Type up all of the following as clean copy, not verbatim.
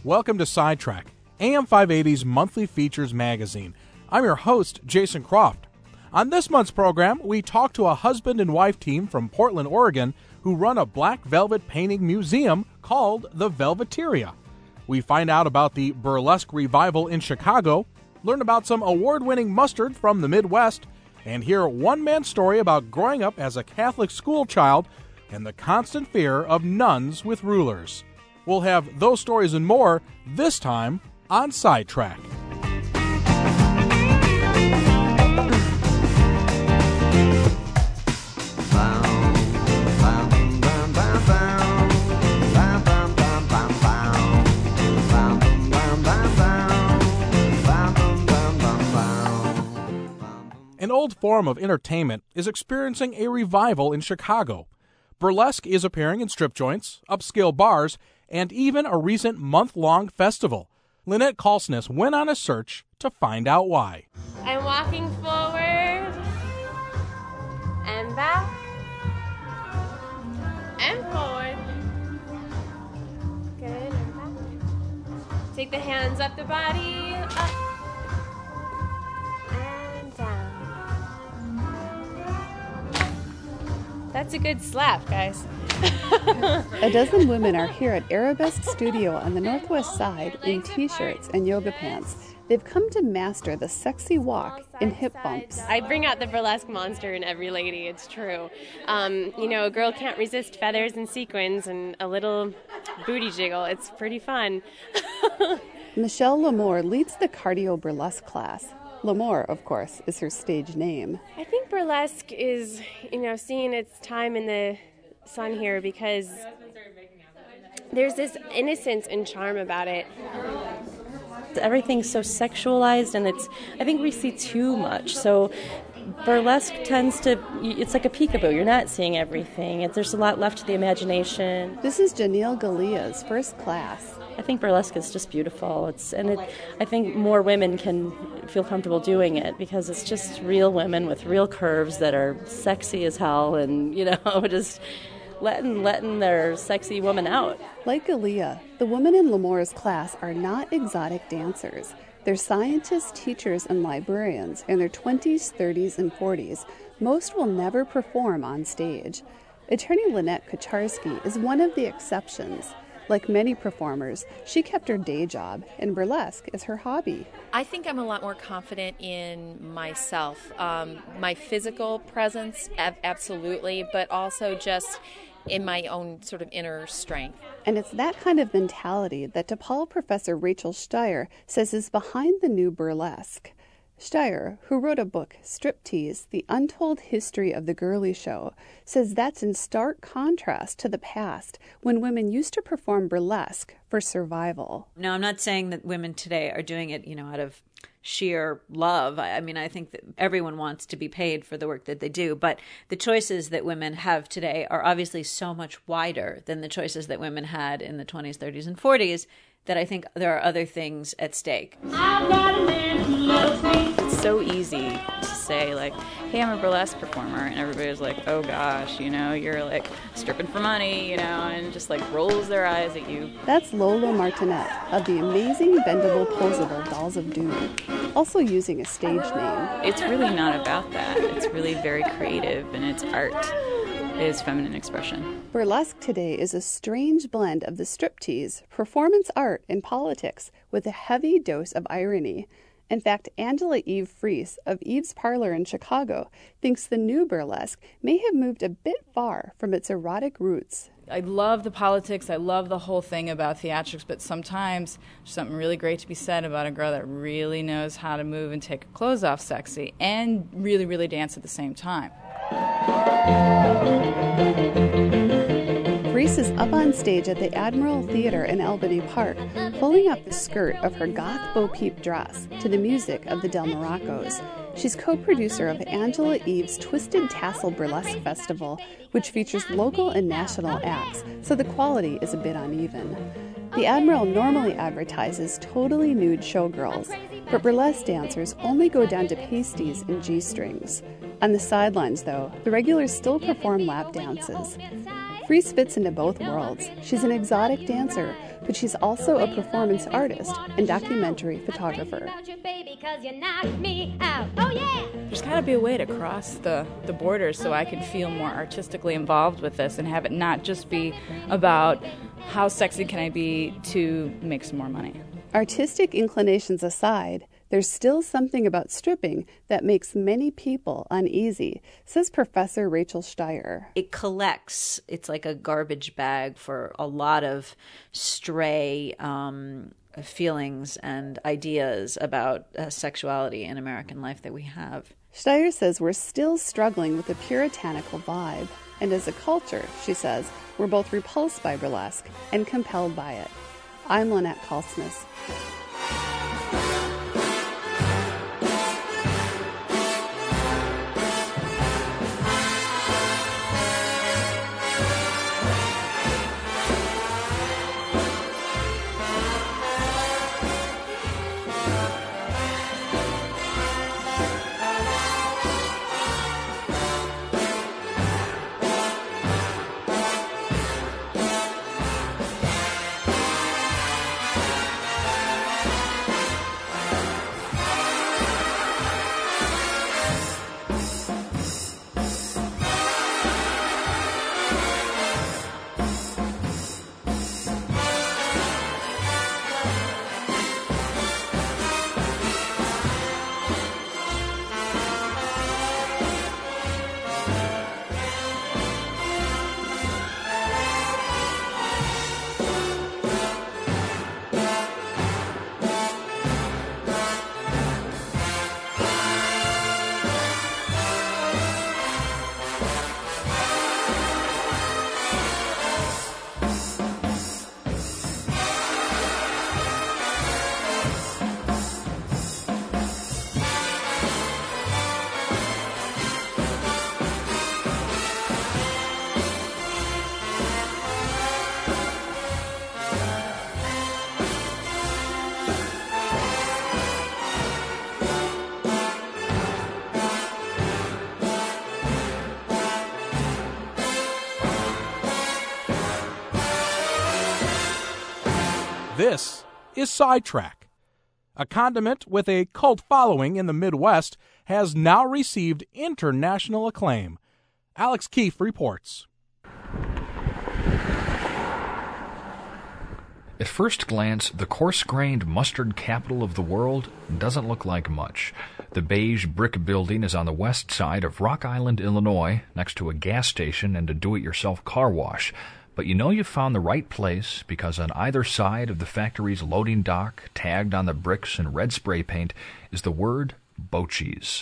Welcome to Sidetrack, AM 580's monthly features magazine. I'm your host, Jason Croft. On this month's program, we talk to a husband and wife team from Portland, Oregon, who run a black velvet painting museum called the Velveteria. We find out about the burlesque revival in Chicago, learn about some award-winning mustard from the Midwest, and hear one man's story about growing up as a Catholic school child and the constant fear of nuns with rulers. We'll have those stories and more this time on Sidetrack. An old form of entertainment is experiencing a revival in Chicago. Burlesque is appearing in strip joints, upscale bars, and even a recent month-long festival. Lynette Kalsness went on a search to find out why. I'm walking forward and back and forward. Good, and back. Take the hands up the body, up and down. That's a good slap, guys. A dozen women are here at Arabesque Studio on the Northwest Side in t-shirts and yoga pants. They've come to master the sexy walk and hip bumps. I bring out the burlesque monster in every lady, it's true. A girl can't resist feathers and sequins and a little booty jiggle. It's pretty fun. Michelle Lamore leads the cardio burlesque class. Lamore, of course, is her stage name. I think burlesque is, seeing its time in the sun here because there's this innocence and charm about it. Everything's so sexualized, and I think we see too much. So burlesque tends to, it's like a peekaboo. You're not seeing everything. There's a lot left to the imagination. This is Janelle Galia's first class. I think burlesque is just beautiful. I think more women can feel comfortable doing it because it's just real women with real curves that are sexy as hell, and just letting their sexy woman out. Like Galia, the women in Lamore's class are not exotic dancers. They're scientists, teachers, and librarians in their 20s, 30s, and 40s. Most will never perform on stage. Attorney Lynette Kucharski is one of the exceptions. Like many performers, she kept her day job, and burlesque is her hobby. I think I'm a lot more confident in myself. My physical presence, absolutely, but also just in my own sort of inner strength. And it's that kind of mentality that DePaul professor Rachel Steyer says is behind the new burlesque. Steyer, who wrote a book, Striptease, The Untold History of the Girly Show, says that's in stark contrast to the past when women used to perform burlesque for survival. Now, I'm not saying that women today are doing it, out of sheer love. I think that everyone wants to be paid for the work that they do, but the choices that women have today are obviously so much wider than the choices that women had in the 20s, 30s, and 40s that I think there are other things at stake. It's so easy to say, hey, I'm a burlesque performer, and everybody's like, oh gosh, you're stripping for money, and just rolls their eyes at you. That's Lola Martinet of the amazing bendable posable Dolls of Doom, also using a stage name. It's really not about that. It's really very creative, and it's art. It is feminine expression. Burlesque today is a strange blend of the striptease, performance art, and politics with a heavy dose of irony. In fact, Angela Eve Fries of Eve's Parlor in Chicago thinks the new burlesque may have moved a bit far from its erotic roots. I love the politics, I love the whole thing about theatrics, but sometimes there's something really great to be said about a girl that really knows how to move and take her clothes off sexy and really, really dance at the same time. Reese is up on stage at the Admiral Theater in Albany Park, pulling up the skirt of her goth Bo Peep dress to the music of the Del Morocco's. She's co-producer of Angela Eve's Twisted Tassel Burlesque Festival, which features local and national acts, so the quality is a bit uneven. The Admiral normally advertises totally nude showgirls, but burlesque dancers only go down to pasties and G-strings. On the sidelines, though, the regulars still perform lap dances. Freese fits into both worlds. She's an exotic dancer, but she's also a performance artist and documentary photographer. There's got to be a way to cross the borders so I can feel more artistically involved with this and have it not just be about how sexy can I be to make some more money. Artistic inclinations aside, there's still something about stripping that makes many people uneasy, says Professor Rachel Steyer. It collects. It's like a garbage bag for a lot of stray feelings and ideas about sexuality in American life that we have. Steyer says we're still struggling with a puritanical vibe. And as a culture, she says, we're both repulsed by burlesque and compelled by it. I'm Lynette Kalsness. This is Sidetrack. A condiment with a cult following in the Midwest has now received international acclaim. Alex Keefe reports. At first glance, the coarse-grained mustard capital of the world doesn't look like much. The beige brick building is on the west side of Rock Island, Illinois, next to a gas station and a do-it-yourself car wash. But you know you've found the right place because on either side of the factory's loading dock, tagged on the bricks in red spray paint, is the word Boetjes.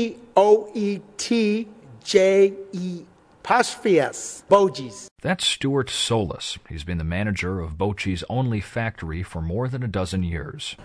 B-O-E-T-J-E-S. Boetjes. That's Stuart Solis. He's been the manager of Boetjes' only factory for more than a dozen years.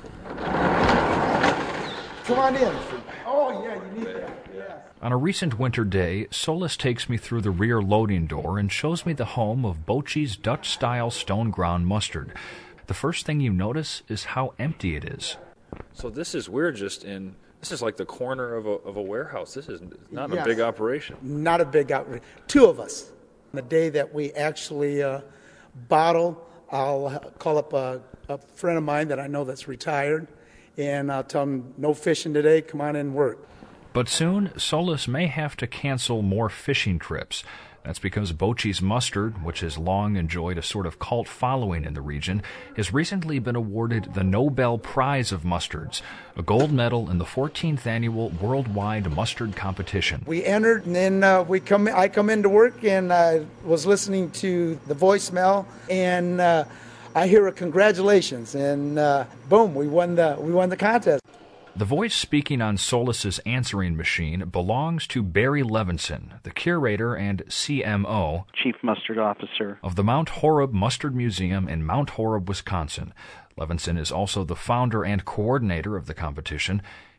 Come on in. Oh, yeah, you need that. Yeah. On a recent winter day, Solis takes me through the rear loading door and shows me the home of Boetjes' Dutch-style stone-ground mustard. The first thing you notice is how empty it is. So this is like the corner of a warehouse. This is not a big operation. Not a big operation. Two of us. The day that we actually bottle, I'll call up a friend of mine that I know that's retired, and I'll tell him, no fishing today, come on in and work. But soon, Solis may have to cancel more fishing trips. That's because Boetjes mustard, which has long enjoyed a sort of cult following in the region, has recently been awarded the Nobel Prize of Mustards, a gold medal in the 14th annual worldwide mustard competition. We entered, and then I come into work, and I was listening to the voicemail, and I hear a congratulations, and boom, we won the contest. The voice speaking on Solis's answering machine belongs to Barry Levinson, the curator and CMO, Chief Mustard Officer, of the Mount Horeb Mustard Museum in Mount Horeb, Wisconsin. Levinson is also the founder and coordinator of the competition.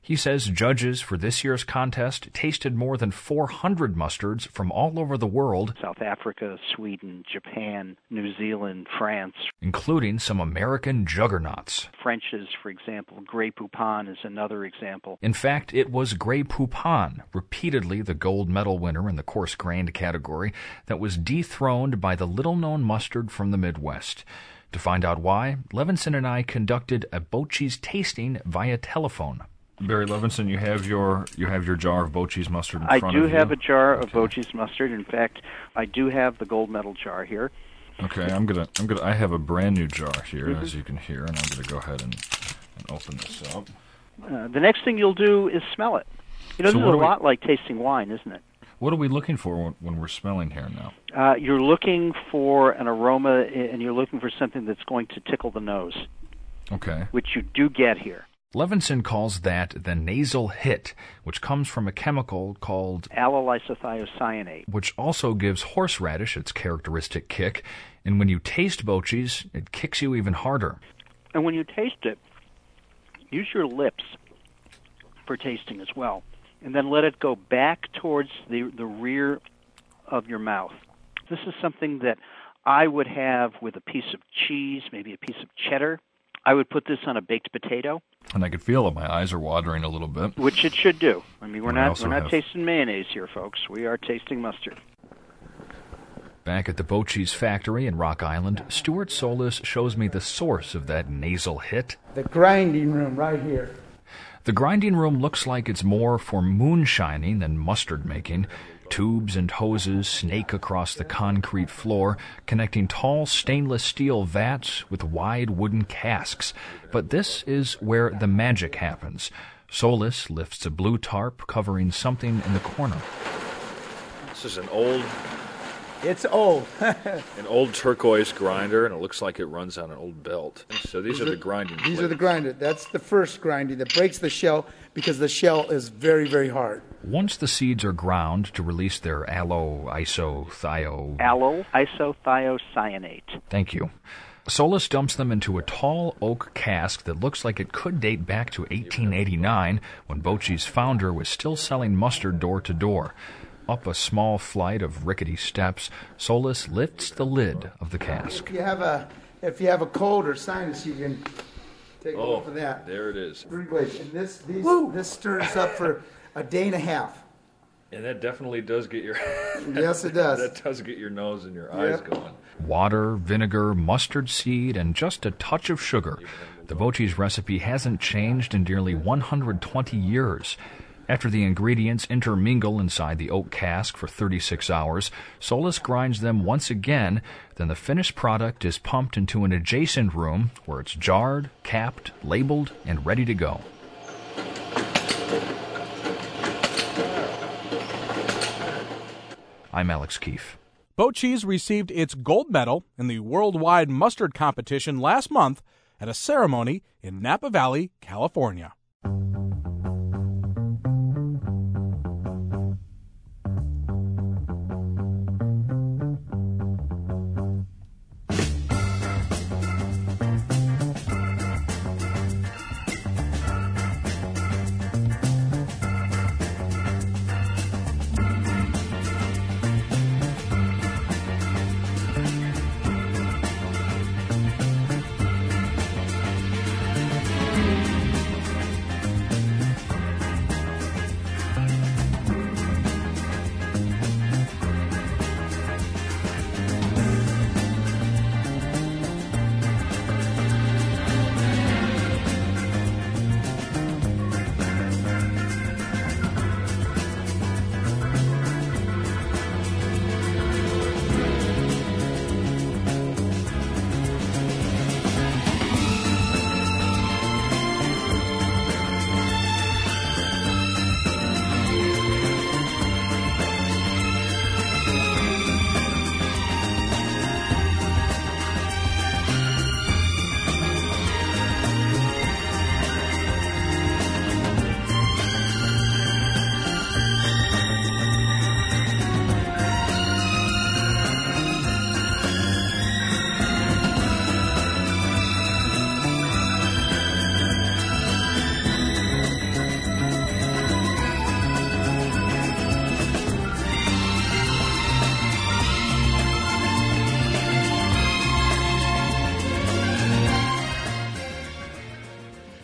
He says judges for this year's contest tasted more than 400 mustards from all over the world. South Africa, Sweden, Japan, New Zealand, France. Including some American juggernauts. French's, for example. Grey Poupon is another example. In fact, it was Grey Poupon, repeatedly the gold medal winner in the coarse-grained category, that was dethroned by the little-known mustard from the Midwest. To find out why, Levinson and I conducted a Bochis tasting via telephone. Barry Levinson, you have your jar of Bochis mustard in front of you. I do have a jar of Bochis mustard. In fact, I do have the gold medal jar here. Okay, I have a brand new jar here, as you can hear, and I'm gonna go ahead and open this up. The next thing you'll do is smell it. This is a lot like tasting wine, isn't it? What are we looking for when we're smelling here now? You're looking for an aroma, and you're looking for something that's going to tickle the nose. Okay. Which you do get here. Levinson calls that the nasal hit, which comes from a chemical called allylisothiocyanate, which also gives horseradish its characteristic kick, and when you taste Bochis, it kicks you even harder. And when you taste it, use your lips for tasting as well, and then let it go back towards the rear of your mouth. This is something that I would have with a piece of cheese, maybe a piece of cheddar. I would put this on a baked potato. And I could feel it. My eyes are watering a little bit. Which it should do. I mean, we're not tasting mayonnaise here, folks. We are tasting mustard. Back at the Bochis factory in Rock Island, Stuart Solis shows me the source of that nasal hit. The grinding room right here. The grinding room looks like it's more for moonshining than mustard making. Tubes and hoses snake across the concrete floor, connecting tall stainless steel vats with wide wooden casks. But this is where the magic happens. Solis lifts a blue tarp covering something in the corner. This is an old... It's old. An old turquoise grinder, and it looks like it runs on an old belt. So these are the grinding plates. These are the grinder. That's the first grinding that breaks the shell because the shell is very, very hard. Once the seeds are ground to release their allylisothiocyanate. Thank you. Solis dumps them into a tall oak cask that looks like it could date back to 1889, when Bochis' founder was still selling mustard door to door. Up a small flight of rickety steps, Solis lifts the lid of the cask. If you have a cold or sinus, you can take a look for that. There it is. And this stirs up for a day and a half. And that definitely does get your... Yes, it does. That does get your nose and your eyes going. Water, vinegar, mustard seed, and just a touch of sugar. The Bochis recipe hasn't changed in nearly 120 years. After the ingredients intermingle inside the oak cask for 36 hours, Solis grinds them once again, then the finished product is pumped into an adjacent room where it's jarred, capped, labeled, and ready to go. I'm Alex Keefe. Bochis received its gold medal in the worldwide mustard competition last month at a ceremony in Napa Valley, California.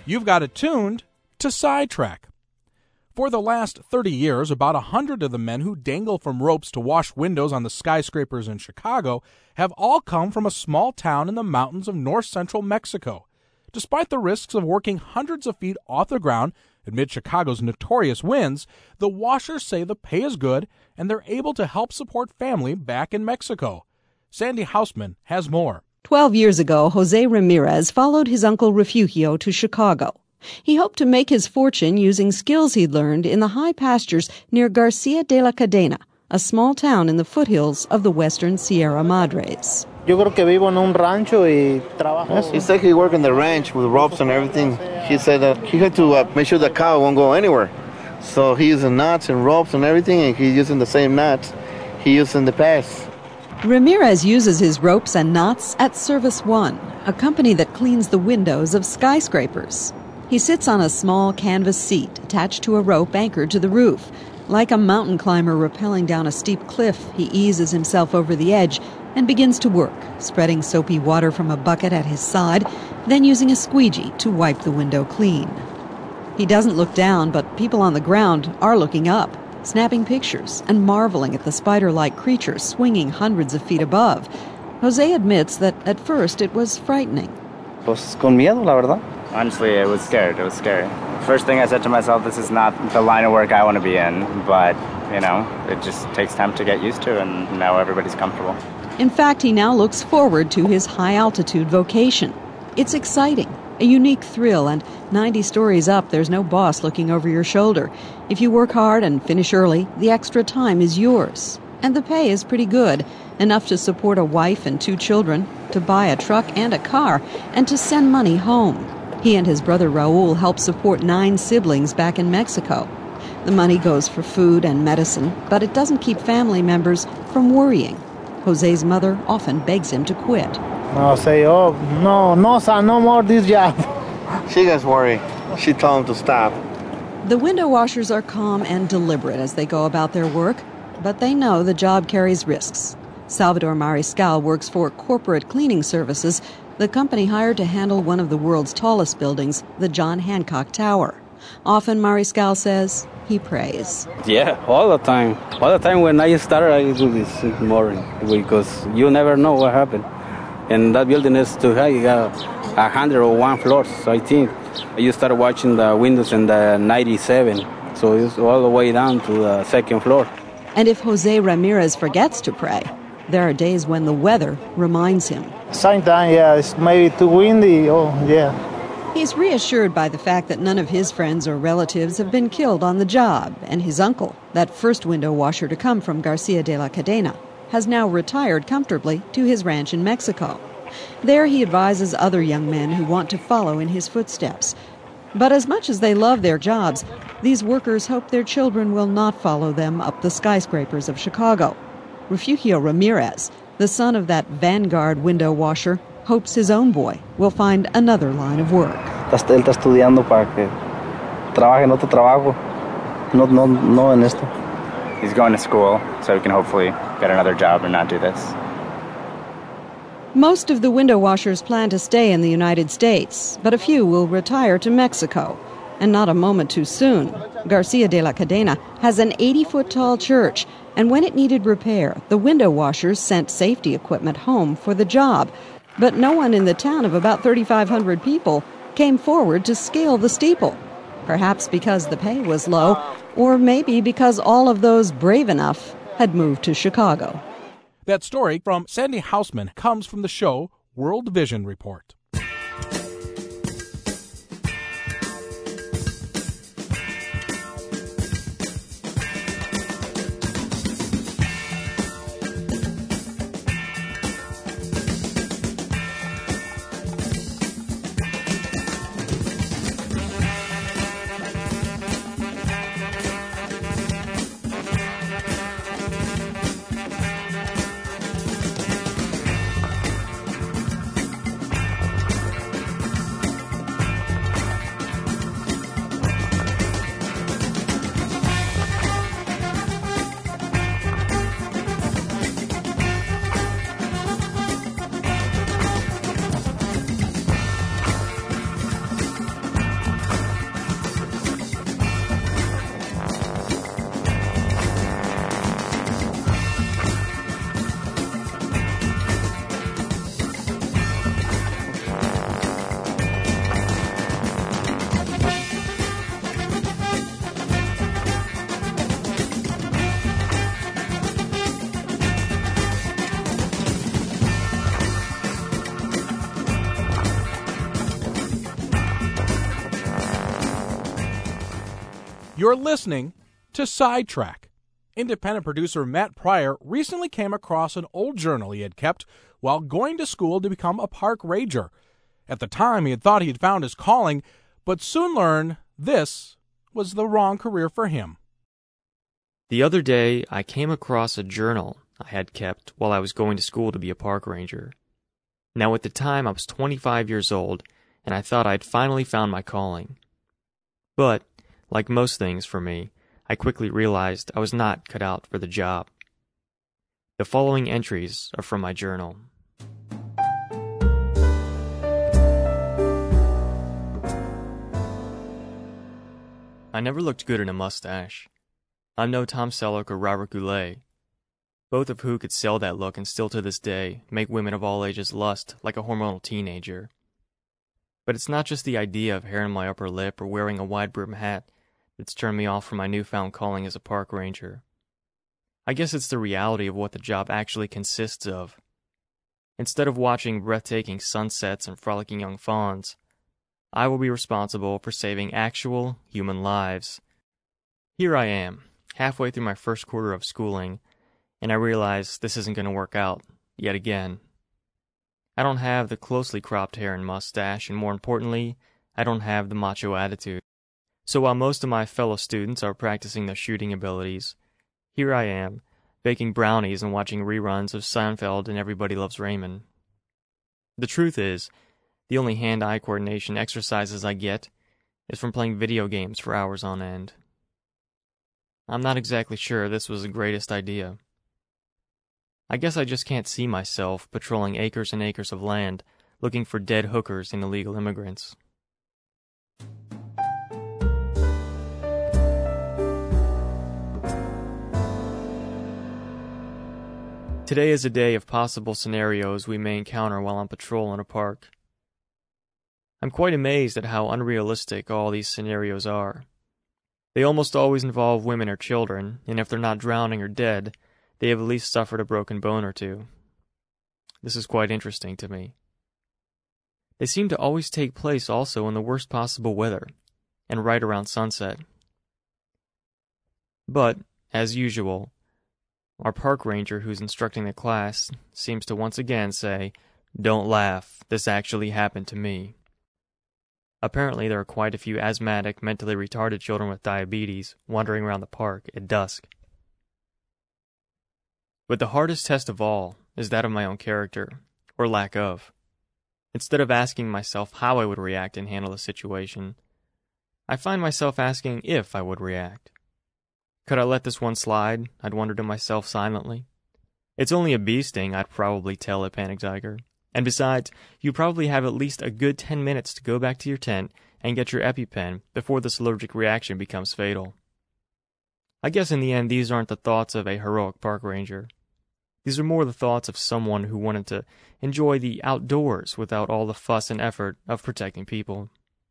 You've got it tuned to Sidetrack. For the last 30 years, about 100 of the men who dangle from ropes to wash windows on the skyscrapers in Chicago have all come from a small town in the mountains of north-central Mexico. Despite the risks of working hundreds of feet off the ground amid Chicago's notorious winds, the washers say the pay is good and they're able to help support family back in Mexico. Sandy Hausman has more. 12 years ago, Jose Ramirez followed his uncle Refugio to Chicago. He hoped to make his fortune using skills he'd learned in the high pastures near Garcia de la Cadena, a small town in the foothills of the western Sierra Madres. Yo creo que vivo en un rancho y trabajo. Yes, he said he worked in the ranch with ropes and everything. He said that he had to make sure the cow won't go anywhere. So he using knots and ropes and everything, and he's using the same knots he used in the past. Ramirez uses his ropes and knots at Service One, a company that cleans the windows of skyscrapers. He sits on a small canvas seat attached to a rope anchored to the roof. Like a mountain climber rappelling down a steep cliff, he eases himself over the edge and begins to work, spreading soapy water from a bucket at his side, then using a squeegee to wipe the window clean. He doesn't look down, but people on the ground are looking up, snapping pictures and marveling at the spider-like creature swinging hundreds of feet above. Jose admits that at first it was frightening. Pues con miedo, la verdad. Honestly, it was scary. First thing I said to myself, this is not the line of work I want to be in, but, it just takes time to get used to, and now everybody's comfortable. In fact, he now looks forward to his high-altitude vocation. It's exciting, a unique thrill, and 90 stories up, there's no boss looking over your shoulder. If you work hard and finish early, the extra time is yours. And the pay is pretty good, enough to support a wife and 2 children, to buy a truck and a car, and to send money home. He and his brother Raul help support 9 siblings back in Mexico. The money goes for food and medicine, but it doesn't keep family members from worrying. Jose's mother often begs him to quit. No more this job. She gets worried. She told him to stop. The window washers are calm and deliberate as they go about their work, but they know the job carries risks. Salvador Mariscal works for Corporate Cleaning Services, the company hired to handle one of the world's tallest buildings, the John Hancock Tower. Often, Mariscal says, he prays. Yeah, all the time. All the time when I start, I do this in the morning because you never know what happened. And that building is too high. You got 101 floors, so I think. You start watching the windows in the 97, so it's all the way down to the 2nd floor. And if Jose Ramirez forgets to pray, there are days when the weather reminds him. Sometimes, it's maybe too windy. He's reassured by the fact that none of his friends or relatives have been killed on the job, and his uncle, that first window washer to come from Garcia de la Cadena, has now retired comfortably to his ranch in Mexico. There he advises other young men who want to follow in his footsteps. But as much as they love their jobs, these workers hope their children will not follow them up the skyscrapers of Chicago. Refugio Ramirez, the son of that vanguard window washer, hopes his own boy will find another line of work. Él está estudiando para que trabaje en otro trabajo, no en esto. He's going to school so he can hopefully get another job and not do this. Most of the window washers plan to stay in the United States, but a few will retire to Mexico. And not a moment too soon. Garcia de la Cadena has an 80-foot-tall church, and when it needed repair, the window washers sent safety equipment home for the job. But no one in the town of about 3,500 people came forward to scale the steeple. Perhaps because the pay was low, or maybe because all of those brave enough had moved to Chicago. That story from Sandy Hausman comes from the show World Vision Report. You're listening to Sidetrack. Independent producer Matt Pryor recently came across an old journal he had kept while going to school to become a park ranger. At the time, he had thought he had found his calling, but soon learned this was the wrong career for him. The other day, I came across a journal I had kept while I was going to school to be a park ranger. Now, at the time, I was 25 years old, and I thought I'd finally found my calling. But, like most things for me, I quickly realized I was not cut out for the job. The following entries are from my journal. I never looked good in a mustache. I'm no Tom Selleck or Robert Goulet, both of who could sell that look and still to this day make women of all ages lust like a hormonal teenager. But it's not just the idea of hair in my upper lip or wearing a wide-brim hat that's turned me off from my newfound calling as a park ranger. I guess it's the reality of what the job actually consists of. Instead of watching breathtaking sunsets and frolicking young fawns, I will be responsible for saving actual human lives. Here I am, halfway through my first quarter of schooling, and I realize this isn't going to work out, yet again. I don't have the closely cropped hair and mustache, and more importantly, I don't have the macho attitude. So while most of my fellow students are practicing their shooting abilities, here I am, baking brownies and watching reruns of Seinfeld and Everybody Loves Raymond. The truth is, the only hand-eye coordination exercises I get is from playing video games for hours on end. I'm not exactly sure this was the greatest idea. I guess I just can't see myself patrolling acres and acres of land, looking for dead hookers and illegal immigrants. Today is a day of possible scenarios we may encounter while on patrol in a park. I'm quite amazed at how unrealistic all these scenarios are. They almost always involve women or children, and if they're not drowning or dead, they have at least suffered a broken bone or two. This is quite interesting to me. They seem to always take place also in the worst possible weather, and right around sunset. But, as usual, our park ranger who's instructing the class seems to once again say, "Don't laugh, this actually happened to me." Apparently there are quite a few asthmatic, mentally retarded children with diabetes wandering around the park at dusk. But the hardest test of all is that of my own character, or lack of. Instead of asking myself how I would react and handle a situation, I find myself asking if I would react. Could I let this one slide? I'd wonder to myself silently. It's only a bee sting, I'd probably tell a panic tiger. And besides, you probably have at least a good 10 minutes to go back to your tent and get your EpiPen before this allergic reaction becomes fatal. I guess in the end, these aren't the thoughts of a heroic park ranger. These are more the thoughts of someone who wanted to enjoy the outdoors without all the fuss and effort of protecting people.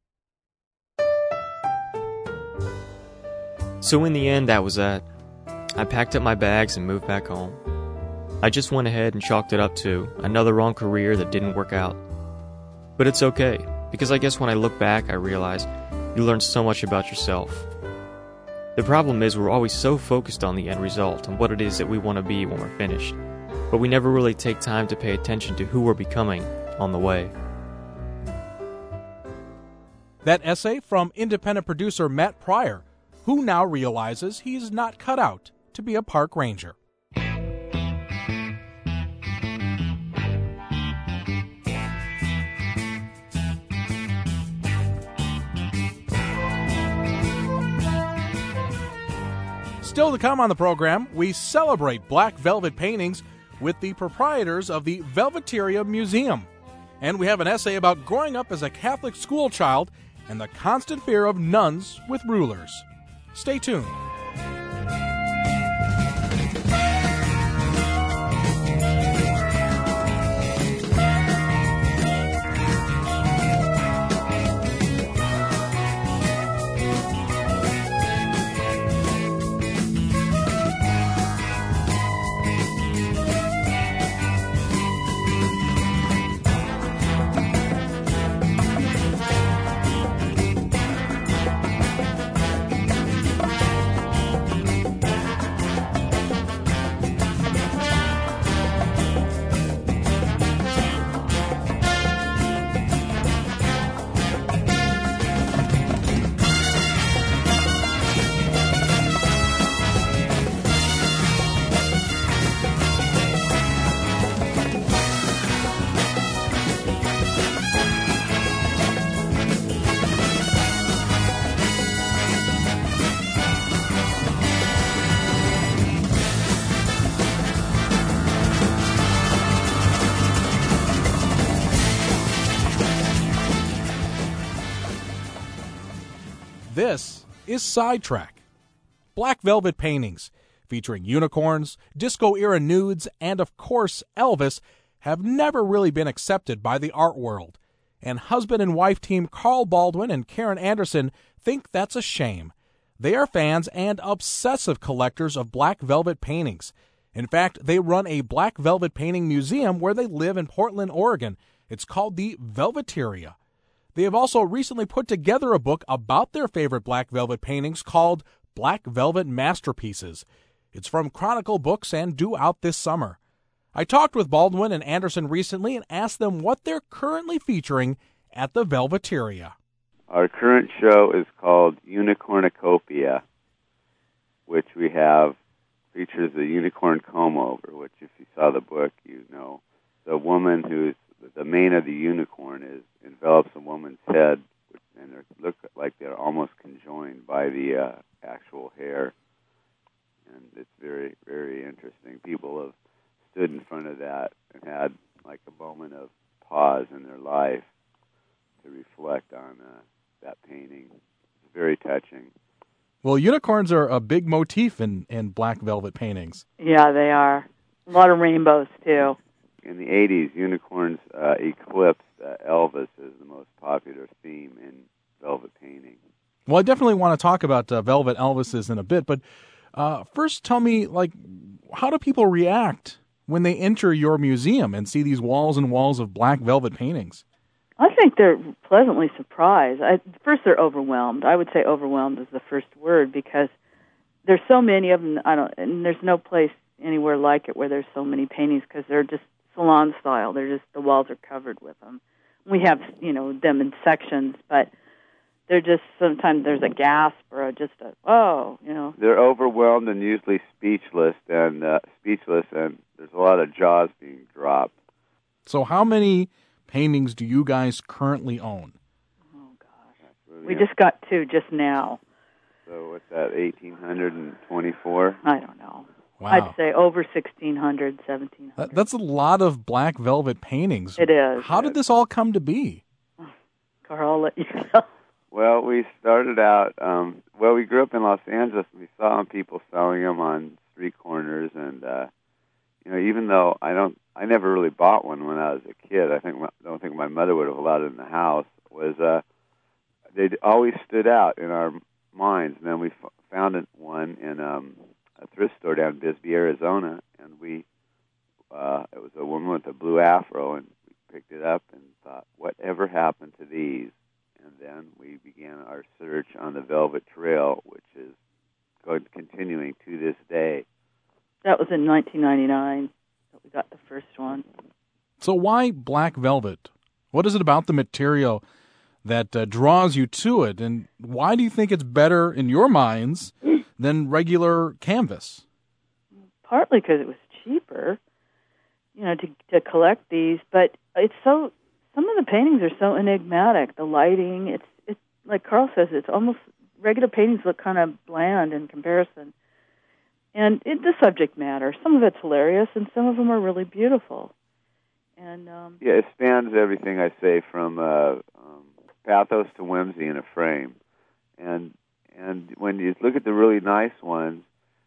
So in the end, that was that. I packed up my bags and moved back home. I just went ahead and chalked it up to another wrong career that didn't work out. But it's okay, because I guess when I look back, I realize you learn so much about yourself. The problem is we're always so focused on the end result and what it is that we want to be when we're finished, but we never really take time to pay attention to who we're becoming on the way. That essay from independent producer Matt Pryor, who now realizes he's not cut out to be a park ranger. Still to come on the program, we celebrate black velvet paintings with the proprietors of the Velveteria Museum. And we have an essay about growing up as a Catholic school child and the constant fear of nuns with rulers. Stay tuned. This is Sidetrack. Black velvet paintings featuring unicorns, disco-era nudes, and of course Elvis have never really been accepted by the art world. And husband and wife team Carl Baldwin and Karen Anderson think that's a shame. They are fans and obsessive collectors of black velvet paintings. In fact, they run a black velvet painting museum where they live in Portland, Oregon. It's called the Velveteria. They have also recently put together a book about their favorite black velvet paintings called Black Velvet Masterpieces. It's from Chronicle Books and due out this summer. I talked with Baldwin and Anderson recently and asked them what they're currently featuring at the Velveteria. Our current show is called Unicornucopia, which we have features a unicorn comb-over, which if you saw the book, you know. The woman who's the mane of the unicorn envelops a woman's head, and they look like they're almost conjoined by the actual hair. And it's very, very interesting. People have stood in front of that and had like a moment of pause in their life to reflect on that painting. It's very touching. Well, unicorns are a big motif in black velvet paintings. Yeah, they are. A lot of rainbows, too. In the 80s, unicorns eclipsed Elvis as the most popular theme in velvet painting. Well, I definitely want to talk about Velvet Elvises in a bit, but first tell me, how do people react when they enter your museum and see these walls and walls of black velvet paintings? I think they're pleasantly surprised. First, they're overwhelmed. I would say overwhelmed is the first word because there's so many of them. And there's no place anywhere like it where there's so many paintings because they're just salon style. They're just the walls are covered with them. We have them in sections, but they're just sometimes there's a gasp or They're overwhelmed and usually speechless, and there's a lot of jaws being dropped. So how many paintings do you guys currently own? Oh, gosh. We just got 2 just now. So what's that, 1,824? I don't know. Wow. I'd say over 1,600, 1,700. That's a lot of black velvet paintings. It is. How did this all come to be? Carl, I'll let you know. Well, we started out, we grew up in Los Angeles, and we saw people selling them on street corners, and, even though I never really bought one when I was a kid, I don't think my mother would have allowed it in the house, they always stood out in our minds, and then we found one in a thrift store down in Bisbee, Arizona, and it was a woman with a blue afro, and we picked it up and thought, whatever happened to these? And then we began our search on the Velvet Trail, which is continuing to this day. That was in 1999 that we got the first one. So why black velvet? What is it about the material that draws you to it? And why do you think it's better in your minds than regular canvas? Partly because it was cheaper, to collect these. But it's some of the paintings are so enigmatic. The lighting, it's like Carl says, it's almost, regular paintings look kind of bland in comparison. And the subject matter, some of it's hilarious, and some of them are really beautiful. And it spans everything I say from pathos to whimsy in a frame. And when you look at the really nice ones,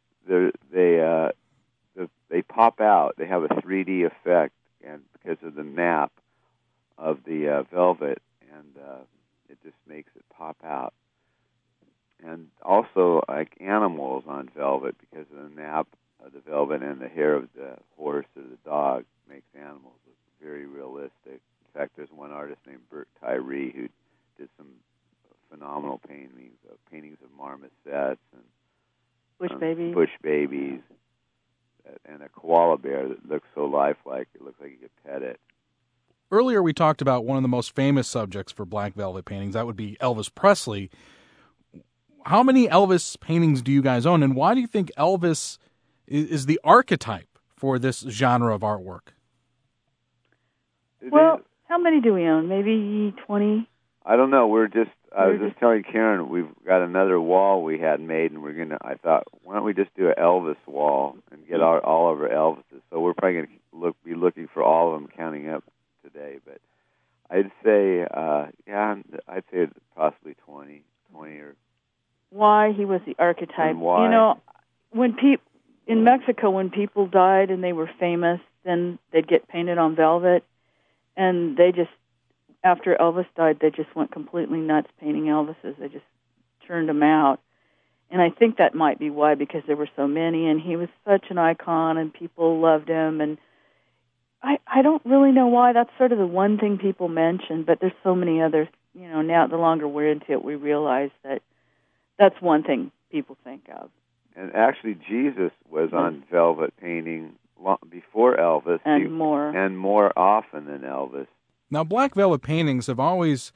they pop out. They have a 3D effect, and because of the nap of the velvet, and it just makes it pop out. And also, like animals on velvet, because of the nap of the velvet and the hair of the horse or the dog, makes animals look very realistic. In fact, there's one artist named Bert Tyree who did some phenomenal paintings of marmosets and bush babies, and a koala bear that looks so lifelike it looks like you could pet it. Earlier we talked about one of the most famous subjects for black velvet paintings. That would be Elvis Presley. How many Elvis paintings do you guys own, and why do you think Elvis is the archetype for this genre of artwork? Well, how many do we own? Maybe 20? I don't know. I was just telling Karen, we've got another wall we had made, and I thought, why don't we just do an Elvis wall and get all of our Elvises? So we're probably going to be looking for all of them, counting up today. But I'd say, I'd say possibly 20 or why he was the archetype. And why? You know, in Mexico, when people died and they were famous, then they'd get painted on velvet, and after Elvis died, they just went completely nuts painting Elvises. They just turned him out. And I think that might be why, because there were so many, and he was such an icon, and people loved him. And I don't really know why. That's sort of the one thing people mention, but there's so many other, now the longer we're into it, we realize that that's one thing people think of. And actually, Jesus was on velvet painting before Elvis. And more often than Elvis. Now, black velvet paintings have always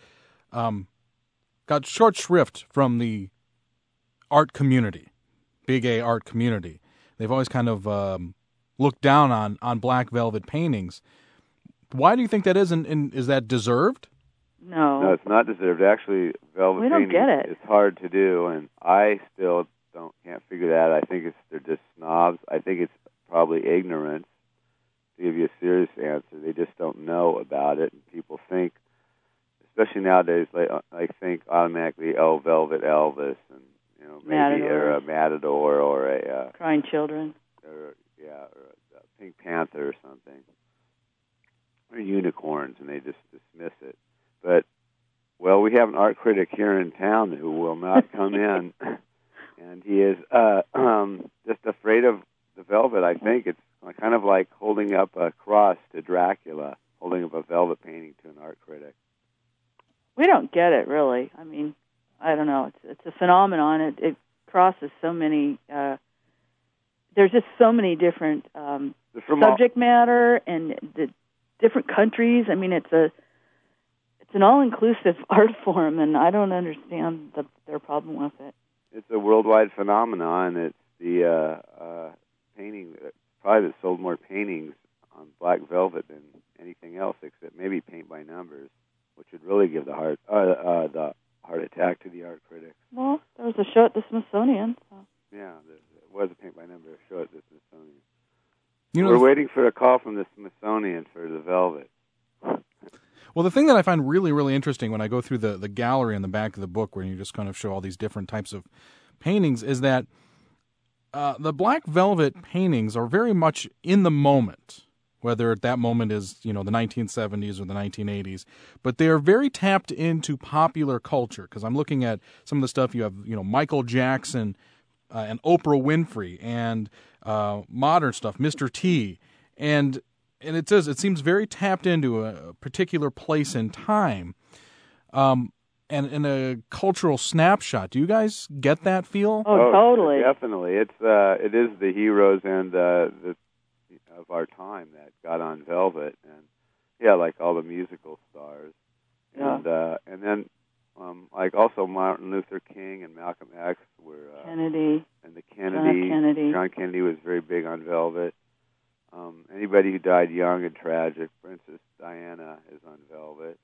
got short shrift from the art community, big A art community. They've always kind of looked down on black velvet paintings. Why do you think that is, and is that deserved? No, it's not deserved. Actually, velvet painting is hard to do, and I still can't figure that. I think they're just snobs. I think it's probably ignorance. To give you a serious answer, they just don't know about it, and people think, especially nowadays, I think automatically, Velvet Elvis, and maybe or a Matador or a Crying Children, or a Pink Panther or something, or unicorns, and they just dismiss it. But we have an art critic here in town who will not come in, and he is just afraid of the velvet. I think it's kind of like holding up a cross to Dracula, holding up a velvet painting to an art critic. We don't get it, really. I mean, I don't know. It's a phenomenon. It crosses so many. There's just so many different subject matter and the different countries. I mean, it's an all-inclusive art form, and I don't understand their problem with it. It's a worldwide phenomenon. It's the painting probably that sold more paintings on black velvet than anything else, except maybe Paint by Numbers, which would really give the heart attack to the art critics. Well, there was a show at the Smithsonian. So. Yeah, it was a Paint by Numbers show at the Smithsonian. We're waiting for a call from the Smithsonian for the velvet. Well, the thing that I find really, really interesting when I go through the gallery in the back of the book, where you just kind of show all these different types of paintings, is that the black velvet paintings are very much in the moment, whether that moment is, the 1970s or the 1980s, but they are very tapped into popular culture, because I'm looking at some of the stuff you have, Michael Jackson and Oprah Winfrey, and modern stuff, Mr. T, and it seems very tapped into a particular place and time, and in a cultural snapshot. Do you guys get that feel? Oh, totally. Definitely. It is the heroes and of our time that got on velvet, and like all the musical stars, and then like also Martin Luther King and Malcolm X were Kennedy, and the Kennedy. John Kennedy was very big on velvet. Anybody who died young and tragic, Princess Diana is on velvet.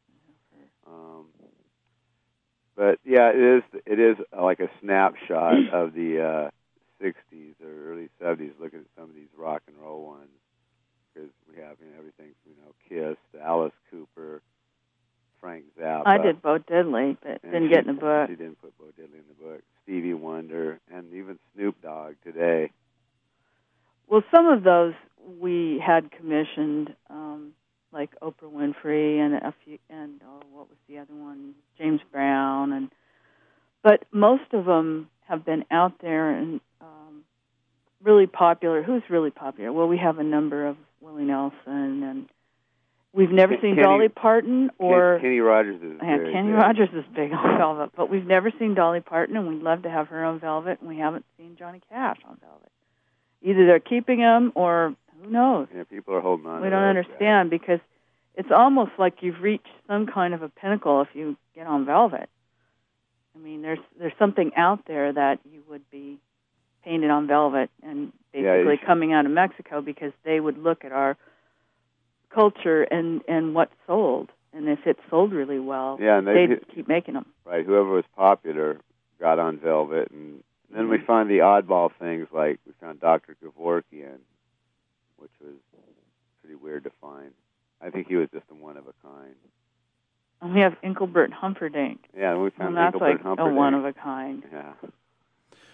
But it is like a snapshot of the 60s or early 70s. Looking at some of these rock and roll ones, because we have everything from Kiss to Alice Cooper, Frank Zappa. I did Bo Diddley, but didn't get in the book. She didn't put Bo Diddley in the book. Stevie Wonder, and even Snoop Dogg today. Well, some of those we had commissioned, like Oprah Winfrey and a few, and what was the other one? James Brown, but most of them have been out there and really popular. Who's really popular? Well, we have a number of Willie Nelson, and we've never seen Dolly Parton or Kenny Rogers is very Kenny big. Rogers is big on velvet, but we've never seen Dolly Parton, and we'd love to have her on velvet, and we haven't seen Johnny Cash on velvet. Either they're keeping him, or who knows? Yeah, people are holding on. We don't understand, because it's almost like you've reached some kind of a pinnacle if you get on velvet. I mean, there's something out there that you would be painted on velvet, and basically coming out of Mexico, because they would look at our culture and what sold, and if it sold really well, they'd keep making them. Right, whoever was popular got on velvet, and then we find the oddball things, like we found Dr. Kevorkian, which was pretty weird to find. I think he was just a one of a kind. And we have Engelbert Humperdinck. Yeah, and we found that's Engelbert like Humperdinck. a one of a kind. Yeah.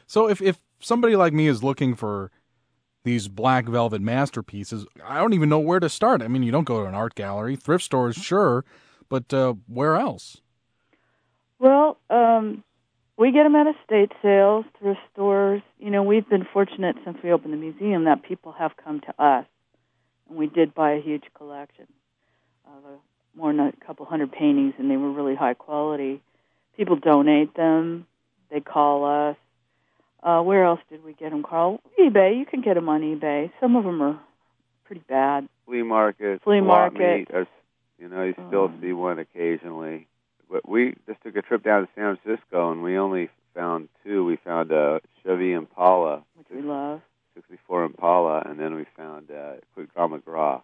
So if somebody like me is looking for these black velvet masterpieces, I don't even know where to start. I mean, you don't go to an art gallery. Thrift stores, sure, but where else? Well, we get them at estate sales, thrift stores. You know, we've been fortunate since we opened the museum that people have come to us, and we did buy a huge collection of more than a couple hundred paintings, and they were really high quality. People donate them. They call us. Where else did we get them, Carl? eBay. You can get them on eBay. Some of them are pretty bad. Flea market. Flea market. You know, you still see one occasionally. But we just took a trip down to San Francisco, and we only found two. We found a Chevy Impala, which we love, 64 Impala, and then we found a Quick Draw McGraw.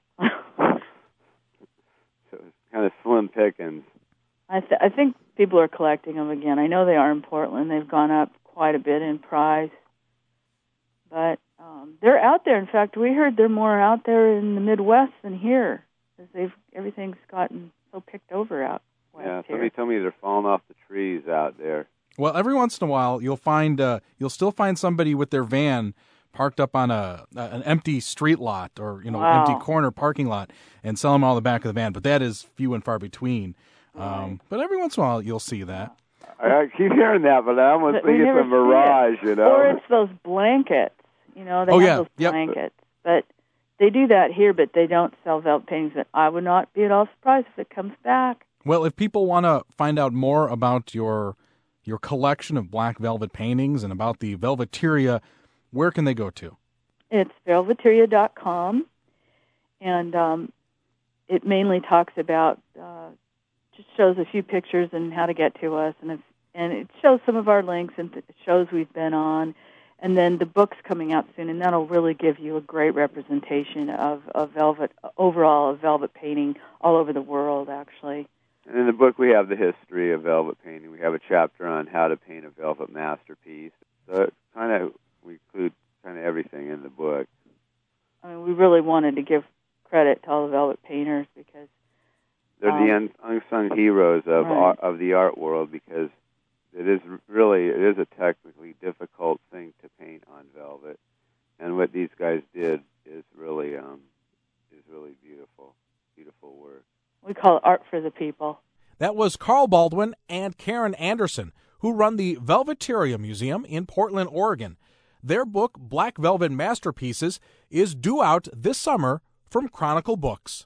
So it's kind of slim pickings. I think people are collecting them again. I know they are in Portland. They've gone up quite a bit in price. But they're out there. In fact, we heard they're more out there in the Midwest than here, because everything's gotten so picked over out. Yeah, somebody told me they're falling off the trees out there. Well, every once in a while, you'll still find somebody with their van parked up on an empty street lot or empty corner parking lot and sell them out of the back of the van. But that is few and far between. Right. But every once in a while, you'll see that. I keep hearing that, but I almost think it's a mirage, you know. Or it's those blankets. You know, they have those blankets. But they do that here, but they don't sell velvet paintings. But I would not be at all surprised if it comes back. Well, if people want to find out more about your collection of black velvet paintings and about the Velveteria, where can they go to? It's velveteria.com, and it mainly talks about, just shows a few pictures and how to get to us, and it shows some of our links and shows we've been on, and then the book's coming out soon, and that'll really give you a great representation of velvet, overall of velvet painting all over the world, actually. And in the book, we have the history of velvet painting. We have a chapter on how to paint a velvet masterpiece. So we include kind of everything in the book. I mean, we really wanted to give credit to all the velvet painters because they're the unsung heroes of the art world, because it is a technically difficult thing to paint on velvet, and what these guys did is really beautiful work. We call it art for the people. That was Carl Baldwin and Karen Anderson, who run the Velveteria Museum in Portland, Oregon. Their book, Black Velvet Masterpieces, is due out this summer from Chronicle Books.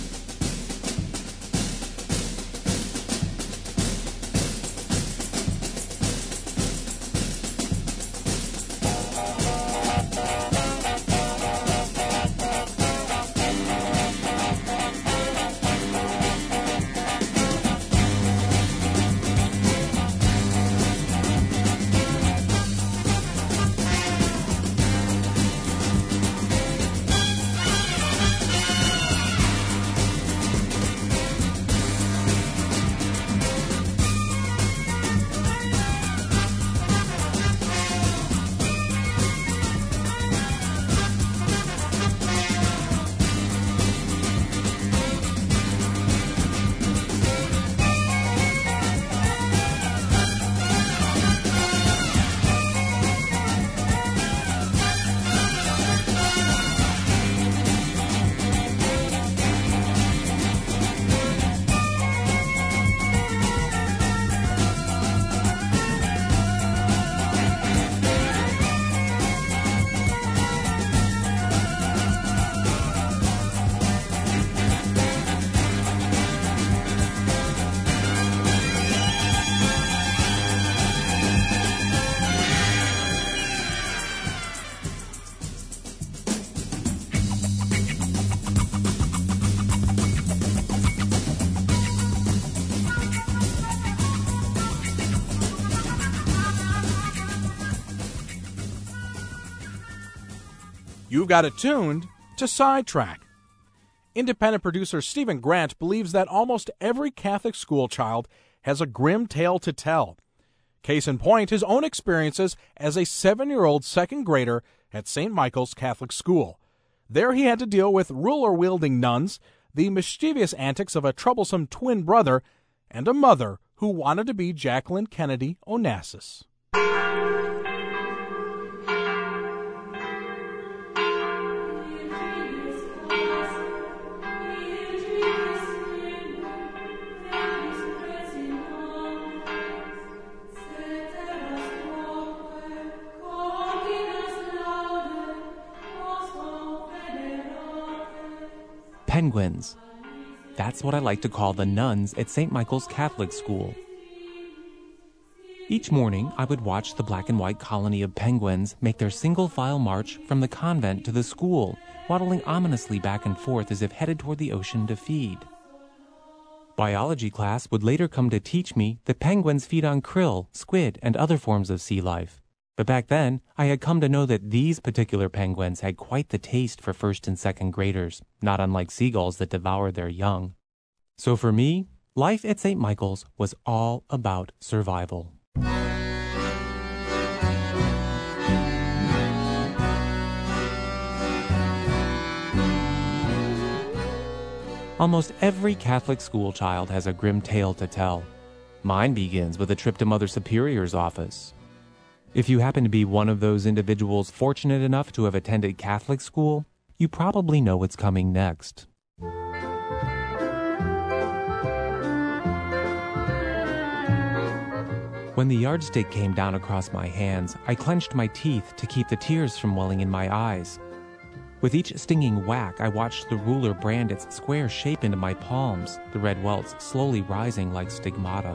You've got it tuned to Sidetrack. Independent producer Stephen Grant believes that almost every Catholic school child has a grim tale to tell. Case in point, his own experiences as a 7-year-old second grader at St. Michael's Catholic School. There he had to deal with ruler-wielding nuns, the mischievous antics of a troublesome twin brother, and a mother who wanted to be Jacqueline Kennedy Onassis. penguins. That's what I like to call the nuns at St. Michael's Catholic School. Each morning, I would watch the black and white colony of penguins make their single-file march from the convent to the school, waddling ominously back and forth as if headed toward the ocean to feed. Biology class would later come to teach me that penguins feed on krill, squid, and other forms of sea life. But back then, I had come to know that these particular penguins had quite the taste for first and second graders, not unlike seagulls that devour their young. So for me, life at St. Michael's was all about survival. Almost every Catholic school child has a grim tale to tell. Mine begins with a trip to Mother Superior's office. If you happen to be one of those individuals fortunate enough to have attended Catholic school, you probably know what's coming next. When the yardstick came down across my hands, I clenched my teeth to keep the tears from welling in my eyes. With each stinging whack, I watched the ruler brand its square shape into my palms, the red welts slowly rising like stigmata.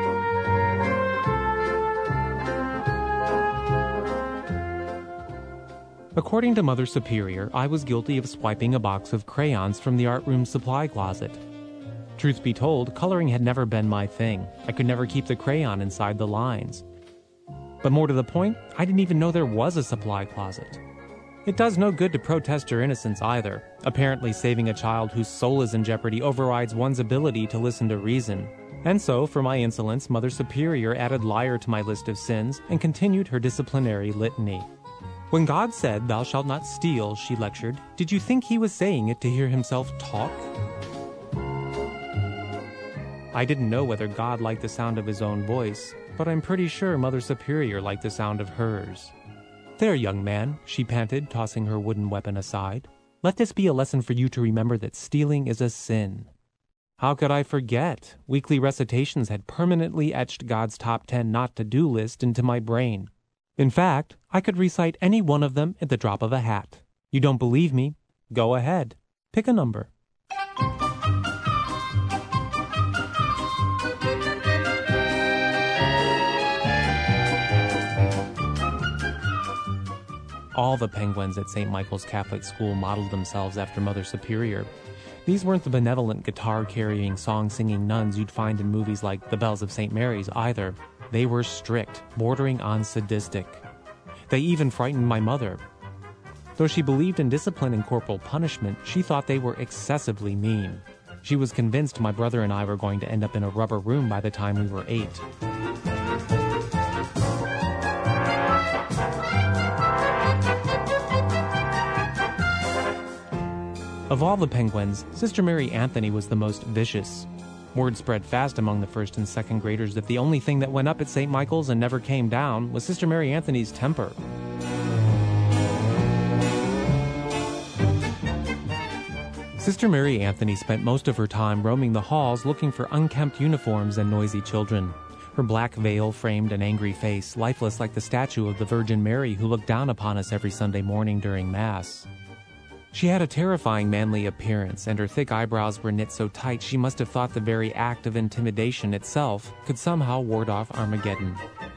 According to Mother Superior, I was guilty of swiping a box of crayons from the art room supply closet. Truth be told, coloring had never been my thing. I could never keep the crayon inside the lines. But more to the point, I didn't even know there was a supply closet. It does no good to protest your innocence either. Apparently saving a child whose soul is in jeopardy overrides one's ability to listen to reason. And so, for my insolence, Mother Superior added liar to my list of sins and continued her disciplinary litany. When God said, "Thou shalt not steal," she lectured, did you think he was saying it to hear himself talk? I didn't know whether God liked the sound of his own voice, but I'm pretty sure Mother Superior liked the sound of hers. "There, young man," she panted, tossing her wooden weapon aside. "Let this be a lesson for you to remember that stealing is a sin." How could I forget? Weekly recitations had permanently etched God's top 10 not-to-do list into my brain. In fact, I could recite any one of them at the drop of a hat. You don't believe me? Go ahead. Pick a number. All the penguins at St. Michael's Catholic School modeled themselves after Mother Superior. These weren't the benevolent guitar-carrying, song-singing nuns you'd find in movies like The Bells of St. Mary's either. They were strict, bordering on sadistic. They even frightened my mother. Though she believed in discipline and corporal punishment, she thought they were excessively mean. She was convinced my brother and I were going to end up in a rubber room by the time we were 8. Of all the penguins, Sister Mary Anthony was the most vicious. Word spread fast among the first and second graders that the only thing that went up at St. Michael's and never came down was Sister Mary Anthony's temper. Sister Mary Anthony spent most of her time roaming the halls looking for unkempt uniforms and noisy children. Her black veil framed an angry face, lifeless like the statue of the Virgin Mary who looked down upon us every Sunday morning during Mass. She had a terrifying manly appearance, and her thick eyebrows were knit so tight she must have thought the very act of intimidation itself could somehow ward off Armageddon.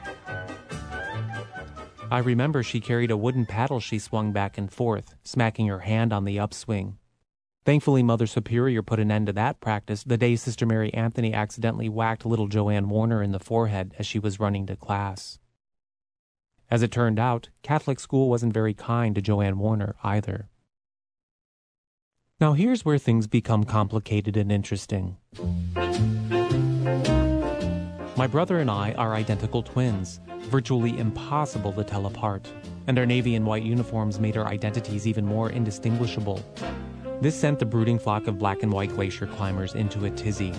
I remember she carried a wooden paddle she swung back and forth, smacking her hand on the upswing. Thankfully, Mother Superior put an end to that practice the day Sister Mary Anthony accidentally whacked little Joanne Warner in the forehead as she was running to class. As it turned out, Catholic school wasn't very kind to Joanne Warner either. Now here's where things become complicated and interesting. My brother and I are identical twins, virtually impossible to tell apart, and our navy and white uniforms made our identities even more indistinguishable. This sent the brooding flock of black and white glacier climbers into a tizzy.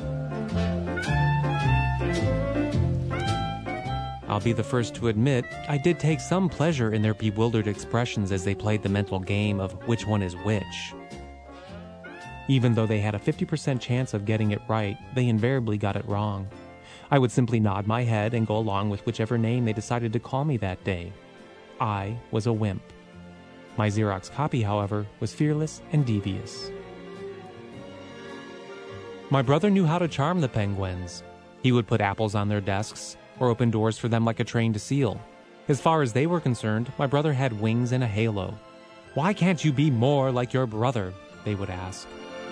I'll be the first to admit, I did take some pleasure in their bewildered expressions as they played the mental game of which one is which. Even though they had a 50% chance of getting it right, they invariably got it wrong. I would simply nod my head and go along with whichever name they decided to call me that day. I was a wimp. My Xerox copy, however, was fearless and devious. My brother knew how to charm the penguins. He would put apples on their desks or open doors for them like a trained seal. As far as they were concerned, my brother had wings and a halo. "Why can't you be more like your brother?" they would ask.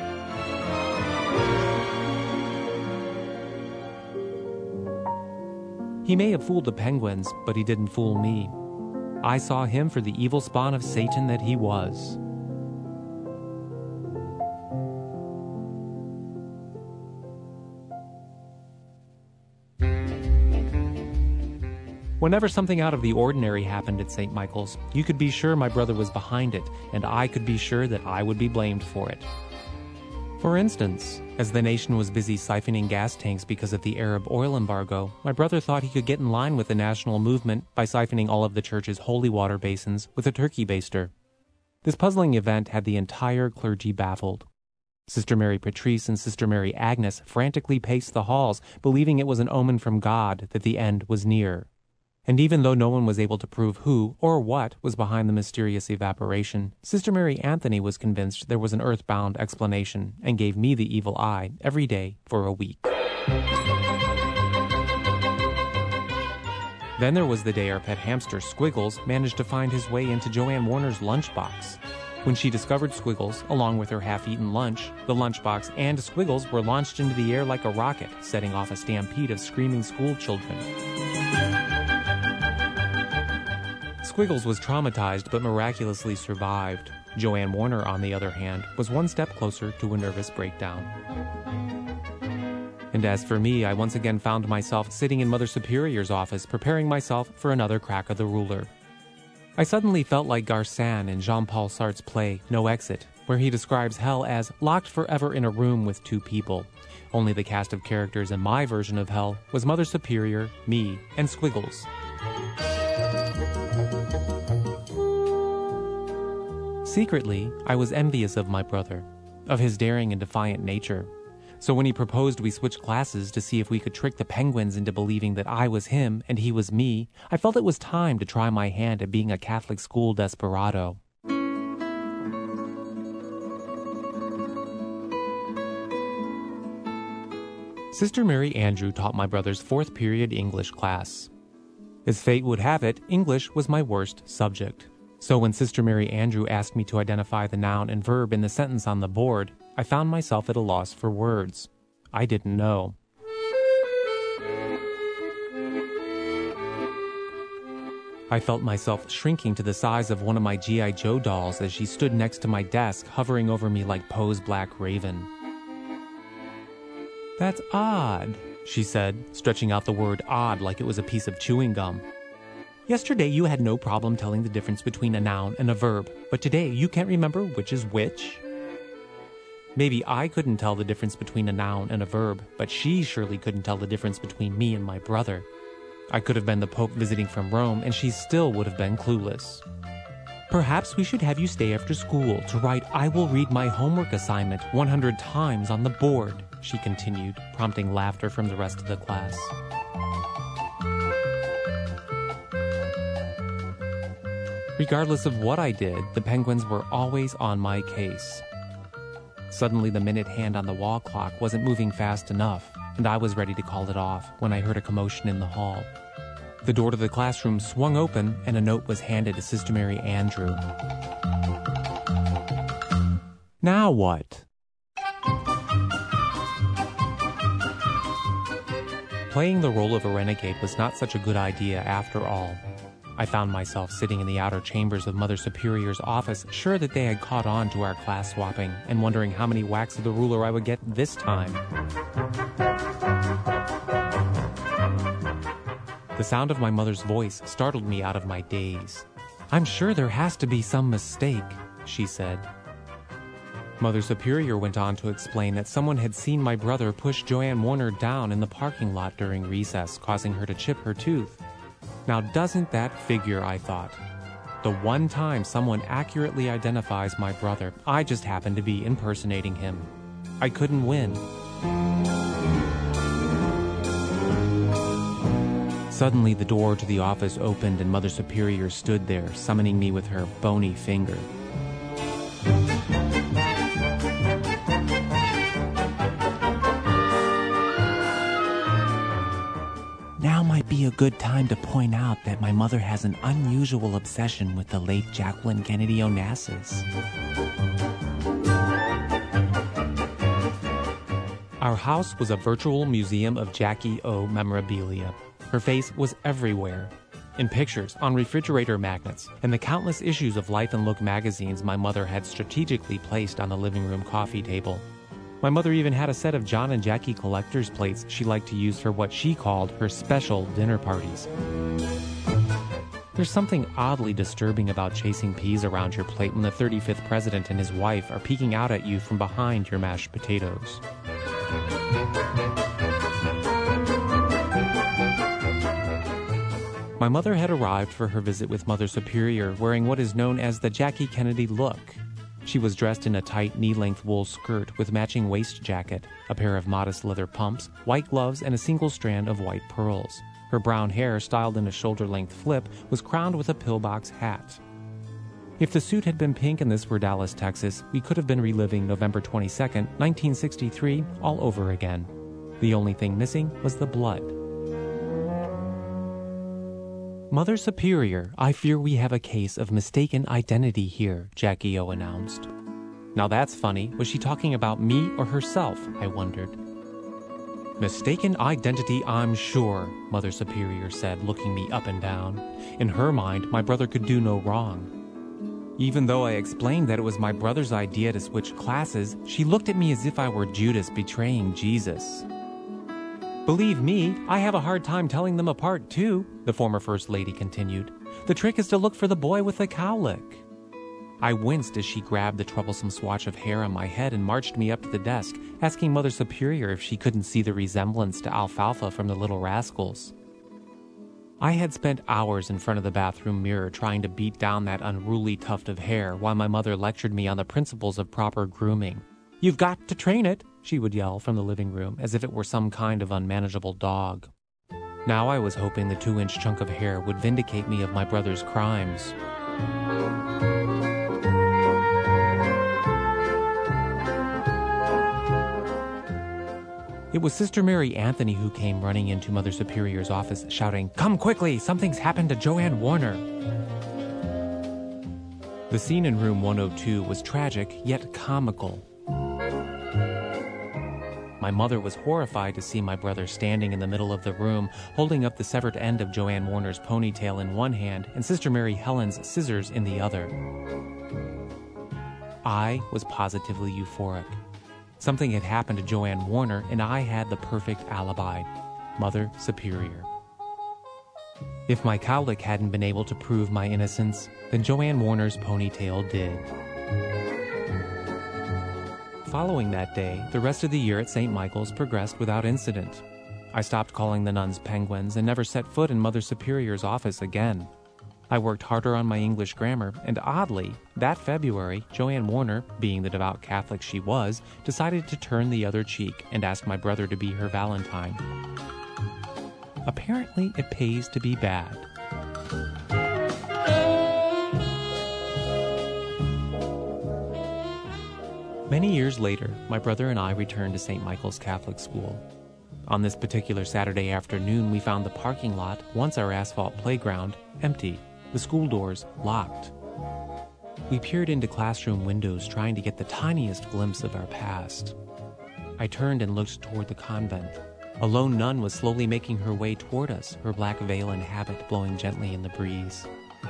He may have fooled the penguins, but he didn't fool me. I saw him for the evil spawn of Satan that he was. Whenever something out of the ordinary happened at St. Michael's, you could be sure my brother was behind it, and I could be sure that I would be blamed for it. For instance, as the nation was busy siphoning gas tanks because of the Arab oil embargo, my brother thought he could get in line with the national movement by siphoning all of the church's holy water basins with a turkey baster. This puzzling event had the entire clergy baffled. Sister Mary Patrice and Sister Mary Agnes frantically paced the halls, believing it was an omen from God that the end was near. And even though no one was able to prove who or what was behind the mysterious evaporation, Sister Mary Anthony was convinced there was an earthbound explanation and gave me the evil eye every day for a week. Then there was the day our pet hamster Squiggles managed to find his way into Joanne Warner's lunchbox. When she discovered Squiggles, along with her half-eaten lunch, the lunchbox and Squiggles were launched into the air like a rocket, setting off a stampede of screaming school children. Squiggles was traumatized but miraculously survived. Joanne Warner, on the other hand, was one step closer to a nervous breakdown. And as for me, I once again found myself sitting in Mother Superior's office, preparing myself for another crack of the ruler. I suddenly felt like Garcin in Jean-Paul Sartre's play No Exit, where he describes hell as locked forever in a room with two people. Only the cast of characters in my version of hell was Mother Superior, me, and Squiggles. Secretly, I was envious of my brother, of his daring and defiant nature. So when he proposed we switch classes to see if we could trick the penguins into believing that I was him and he was me, I felt it was time to try my hand at being a Catholic school desperado. Sister Mary Andrew taught my brother's fourth period English class. As fate would have it, English was my worst subject. So when Sister Mary Andrew asked me to identify the noun and verb in the sentence on the board, I found myself at a loss for words. I didn't know. I felt myself shrinking to the size of one of my G.I. Joe dolls as she stood next to my desk, hovering over me like Poe's Black Raven. "That's odd," she said, stretching out the word odd like it was a piece of chewing gum. "Yesterday you had no problem telling the difference between a noun and a verb, but today you can't remember which is which?" Maybe I couldn't tell the difference between a noun and a verb, but she surely couldn't tell the difference between me and my brother. I could have been the Pope visiting from Rome, and she still would have been clueless. "Perhaps we should have you stay after school to write 'I will read my homework assignment' 100 times on the board," she continued, prompting laughter from the rest of the class. Regardless of what I did, the penguins were always on my case. Suddenly, the minute hand on the wall clock wasn't moving fast enough, and I was ready to call it off when I heard a commotion in the hall. The door to the classroom swung open, and a note was handed to Sister Mary Andrew. Now what? Playing the role of a renegade was not such a good idea after all. I found myself sitting in the outer chambers of Mother Superior's office, sure that they had caught on to our class swapping, and wondering how many whacks of the ruler I would get this time. The sound of my mother's voice startled me out of my daze. "I'm sure there has to be some mistake," she said. Mother Superior went on to explain that someone had seen my brother push Joanne Warner down in the parking lot during recess, causing her to chip her tooth. Now doesn't that figure, I thought. The one time someone accurately identifies my brother, I just happen to be impersonating him. I couldn't win. Suddenly the door to the office opened and Mother Superior stood there, summoning me with her bony finger. be a good time to point out that my mother has an unusual obsession with the late Jacqueline Kennedy Onassis. Our house was a virtual museum of Jackie O memorabilia. Her face was everywhere. In pictures, on refrigerator magnets, and the countless issues of Life and Look magazines my mother had strategically placed on the living room coffee table. My mother even had a set of John and Jackie collector's plates she liked to use for what she called her special dinner parties. There's something oddly disturbing about chasing peas around your plate when the 35th president and his wife are peeking out at you from behind your mashed potatoes. My mother had arrived for her visit with Mother Superior wearing what is known as the Jackie Kennedy look. She was dressed in a tight knee-length wool skirt with matching waist jacket, a pair of modest leather pumps, white gloves, and a single strand of white pearls. Her brown hair, styled in a shoulder-length flip, was crowned with a pillbox hat. If the suit had been pink and this were Dallas, Texas, we could have been reliving November 22nd, 1963, all over again. The only thing missing was the blood. Mother Superior, I fear we have a case of mistaken identity here, Jackie O announced. Now that's funny. Was she talking about me or herself, I wondered. Mistaken identity, I'm sure, Mother Superior said, looking me up and down. In her mind, my brother could do no wrong. Even though I explained that it was my brother's idea to switch classes, she looked at me as if I were Judas betraying Jesus. Believe me, I have a hard time telling them apart, too, the former First Lady continued. The trick is to look for the boy with the cowlick. I winced as she grabbed the troublesome swatch of hair on my head and marched me up to the desk, asking Mother Superior if she couldn't see the resemblance to Alfalfa from the Little Rascals. I had spent hours in front of the bathroom mirror trying to beat down that unruly tuft of hair while my mother lectured me on the principles of proper grooming. You've got to train it, she would yell from the living room, as if it were some kind of unmanageable dog. Now I was hoping the 2-inch chunk of hair would vindicate me of my brother's crimes. It was Sister Mary Anthony who came running into Mother Superior's office, shouting, "Come quickly! Something's happened to Joanne Warner!" The scene in room 102 was tragic, yet comical. My mother was horrified to see my brother standing in the middle of the room, holding up the severed end of Joanne Warner's ponytail in one hand and Sister Mary Helen's scissors in the other. I was positively euphoric. Something had happened to Joanne Warner, and I had the perfect alibi. Mother Superior. If my cowlick hadn't been able to prove my innocence, then Joanne Warner's ponytail did. Following that day, the rest of the year at St. Michael's progressed without incident. I stopped calling the nuns penguins and never set foot in Mother Superior's office again. I worked harder on my English grammar, and oddly, that February, Joanne Warner, being the devout Catholic she was, decided to turn the other cheek and ask my brother to be her Valentine. Apparently, it pays to be bad. Many years later, my brother and I returned to St. Michael's Catholic School. On this particular Saturday afternoon, we found the parking lot, once our asphalt playground, empty, the school doors locked. We peered into classroom windows trying to get the tiniest glimpse of our past. I turned and looked toward the convent. A lone nun was slowly making her way toward us, her black veil and habit blowing gently in the breeze.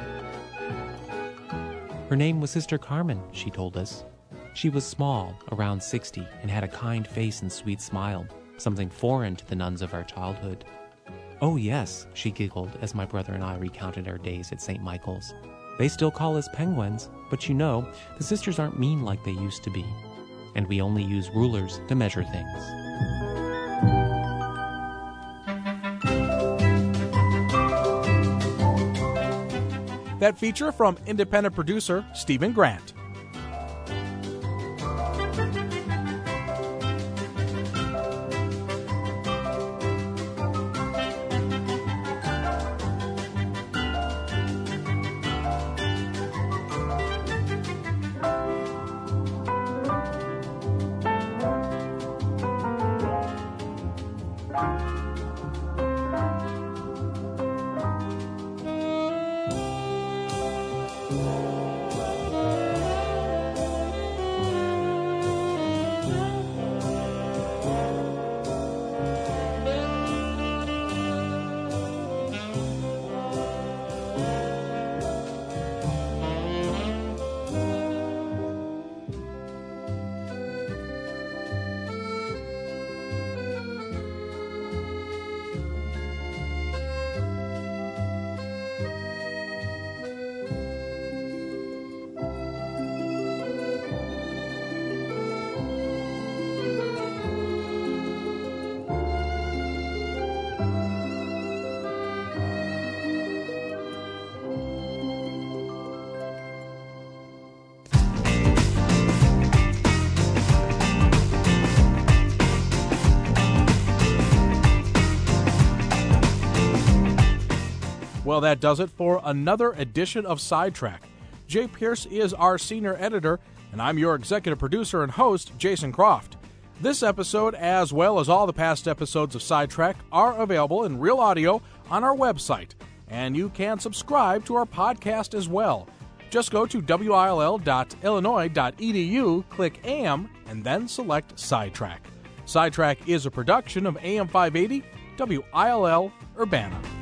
Her name was Sister Carmen, she told us. She was small, around 60, and had a kind face and sweet smile, something foreign to the nuns of our childhood. Oh yes, she giggled as my brother and I recounted our days at St. Michael's. They still call us penguins, but you know, the sisters aren't mean like they used to be. And we only use rulers to measure things. That feature from independent producer Stephen Grant. So that does it for another edition of Sidetrack. Jay Pierce is our senior editor, and I'm your executive producer and host, Jason Croft. This episode, as well as all the past episodes of Sidetrack, are available in real audio on our website, and you can subscribe to our podcast as well. Just go to will.illinois.edu, click AM, and then select Sidetrack. Sidetrack is a production of AM 580, WILL Urbana.